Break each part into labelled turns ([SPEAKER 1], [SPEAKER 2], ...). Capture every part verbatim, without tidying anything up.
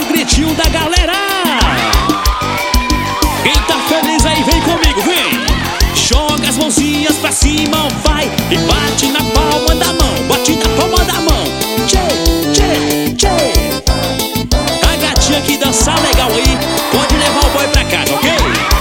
[SPEAKER 1] o gritinho da galera. Quem tá feliz aí vem comigo, vem. Joga as mãozinhas pra cima, vai. E bate na palma da mão, bate na palma da mão. Tchê, tchê, tchê. A gatinha que dança legal aí pode levar o boy pra casa, ok?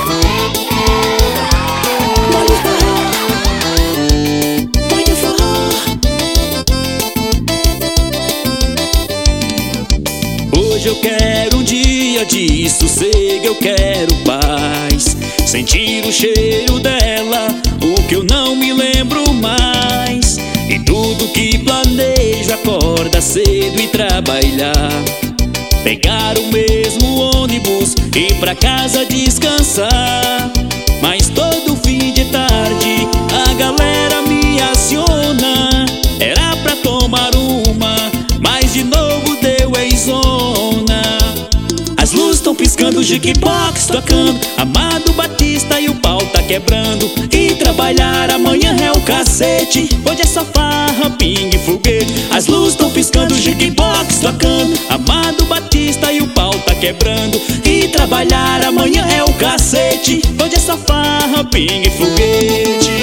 [SPEAKER 1] Hoje eu quero um dia de sossego, eu quero paz. Sentir o cheiro dela, o que eu não me lembro mais. E tudo que planejo, acorda cedo e trabalhar. Pegar o mesmo ônibus e pra casa descansar. Mas todo fim de tarde a galera me aciona. Era pra tomar uma, mas de novo deu em zona. As luzes tão piscando, jukebox tocando, Amado Batista e o pau tá quebrando. E trabalhar amanhã é o cacete, hoje é só farra, pingue, foguete. As luzes tão piscando, jukebox tocando, Amado Batista e o pau tá quebrando. E trabalhar amanhã é o cacete, hoje é só farra, pingue, foguete.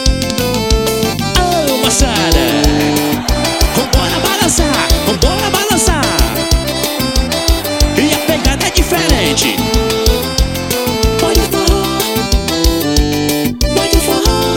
[SPEAKER 1] Oh, moçada, vambora balançar, vambora balançar. E a pegada é diferente. Pode forró, pode forró.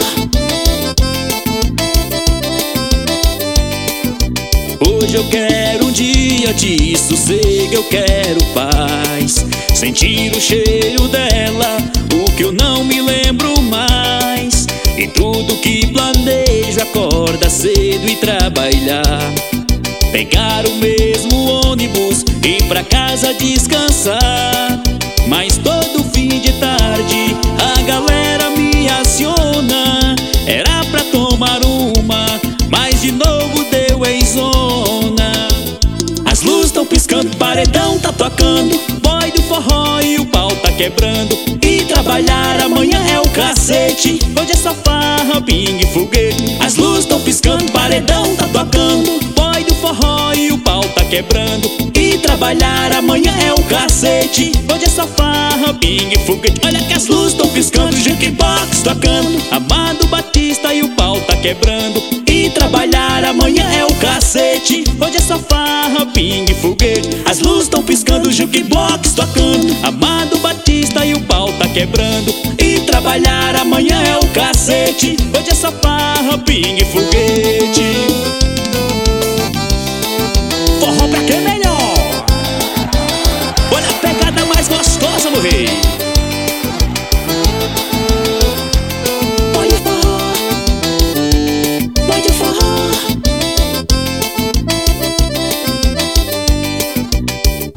[SPEAKER 1] Hoje eu quero um dia de sossego, eu quero paz. Sentir o cheiro dela, o que eu não me lembro mais. E tudo que planejo, acorda cedo e trabalhar. Pegar o mesmo ônibus e pra casa descansar. Mas todo fim de tarde a galera me aciona. Era pra tomar uma, mas de novo deu em zona. As luzes tão piscando, paredão tá tocando, boy do forró e o pau tá quebrando. E trabalhar amanhã é o cacete, hoje é só farra, pingue, foguete. As luzes tão piscando, paredão tá tocando, boy do forró e o pau tá quebrando. E trabalhar amanhã é o cacete, hoje é só farra, pingue, foguete. Olha que as luzes tão piscando, jukebox tocando, Amado Batista e o pau tá quebrando. E trabalhar amanhã é o cacete, hoje é só farra, pingue, foguete. As luzes tão piscando, jukebox tocando, Amado Batista e o pau tá quebrando. E trabalhar amanhã é o cacete, hoje é só farra, pingue, foguete.